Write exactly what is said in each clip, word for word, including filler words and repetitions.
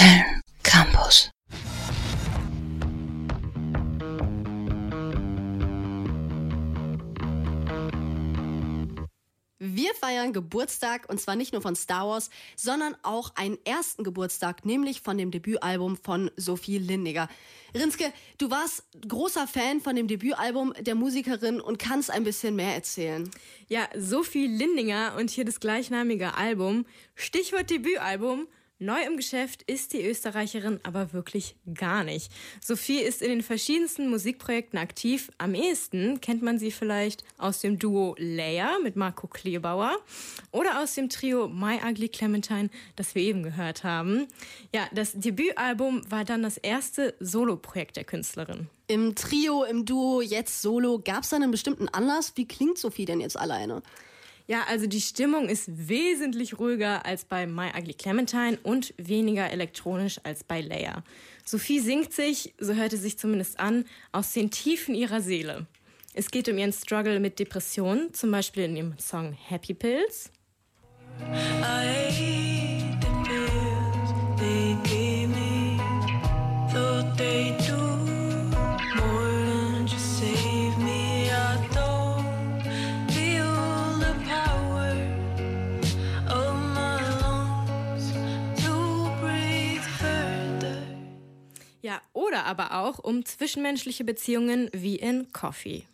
Köln Campus. Wir feiern Geburtstag und zwar nicht nur von Star Wars, sondern auch einen ersten Geburtstag, nämlich von dem Debütalbum von Sophie Lindiger. Rinske, du warst großer Fan von dem Debütalbum der Musikerin und kannst ein bisschen mehr erzählen. Ja, Sophie Lindiger und hier das gleichnamige Album. Stichwort Debütalbum. Neu im Geschäft ist die Österreicherin aber wirklich gar nicht. Sophie ist in den verschiedensten Musikprojekten aktiv. Am ehesten kennt man sie vielleicht aus dem Duo Leia mit Marco Kleebauer oder aus dem Trio My Ugly Clementine, das wir eben gehört haben. Ja, das Debütalbum war dann das erste Soloprojekt der Künstlerin. Im Trio, im Duo, jetzt Solo, gab es da einen bestimmten Anlass? Wie klingt Sophie denn jetzt alleine? Ja, also die Stimmung ist wesentlich ruhiger als bei My Ugly Clementine und weniger elektronisch als bei Leia. Sophie singt sich, so hört es sich zumindest an, aus den Tiefen ihrer Seele. Es geht um ihren Struggle mit Depressionen, zum Beispiel in ihrem Song Happy Pills. I hate the pills they gave me, though they do more than just save me. I don't feel the power of my lungs to breathe further. Ja, oder aber auch um zwischenmenschliche Beziehungen wie in Coffee.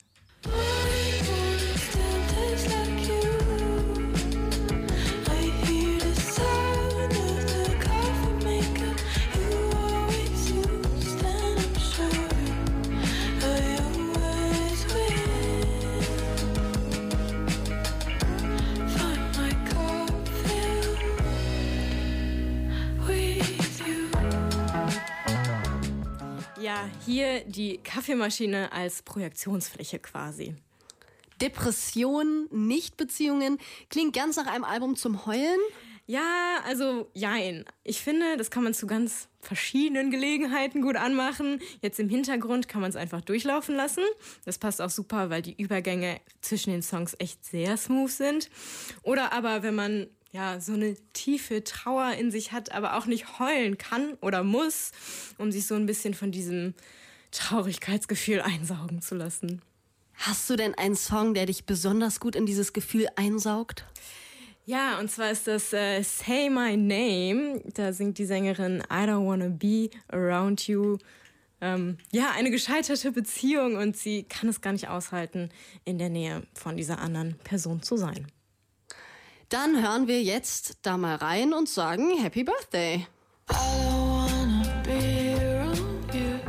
Ja, hier die Kaffeemaschine als Projektionsfläche quasi. Depressionen, Nicht-Beziehungen, klingt ganz nach einem Album zum Heulen? Ja, also jein. Ich finde, das kann man zu ganz verschiedenen Gelegenheiten gut anmachen. Jetzt im Hintergrund kann man es einfach durchlaufen lassen. Das passt auch super, weil die Übergänge zwischen den Songs echt sehr smooth sind. Oder aber, wenn man ja so eine tiefe Trauer in sich hat, aber auch nicht heulen kann oder muss, um sich so ein bisschen von diesem Traurigkeitsgefühl einsaugen zu lassen. Hast du denn einen Song, der dich besonders gut in dieses Gefühl einsaugt? Ja, und zwar ist das äh, Say My Name. Da singt die Sängerin I don't wanna be around you. Ähm, ja, eine gescheiterte Beziehung und sie kann es gar nicht aushalten, in der Nähe von dieser anderen Person zu sein. Dann hören wir jetzt da mal rein und sagen Happy Birthday. I don't wanna be around you.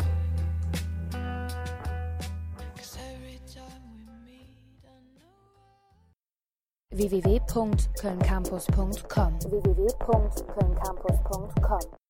w w w punkt köln campus punkt com w w w punkt köln campus punkt com